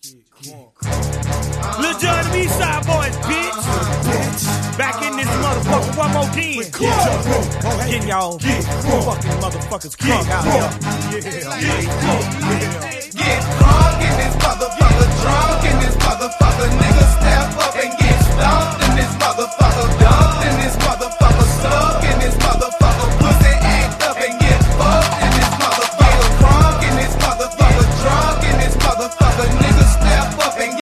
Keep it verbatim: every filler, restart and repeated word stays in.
Lil Jon and Eastside Boys, bitch. Back in this motherfucker one more again. Getting y'all fucking motherfuckers crunk out here. Get drunk in this motherfucker drunk.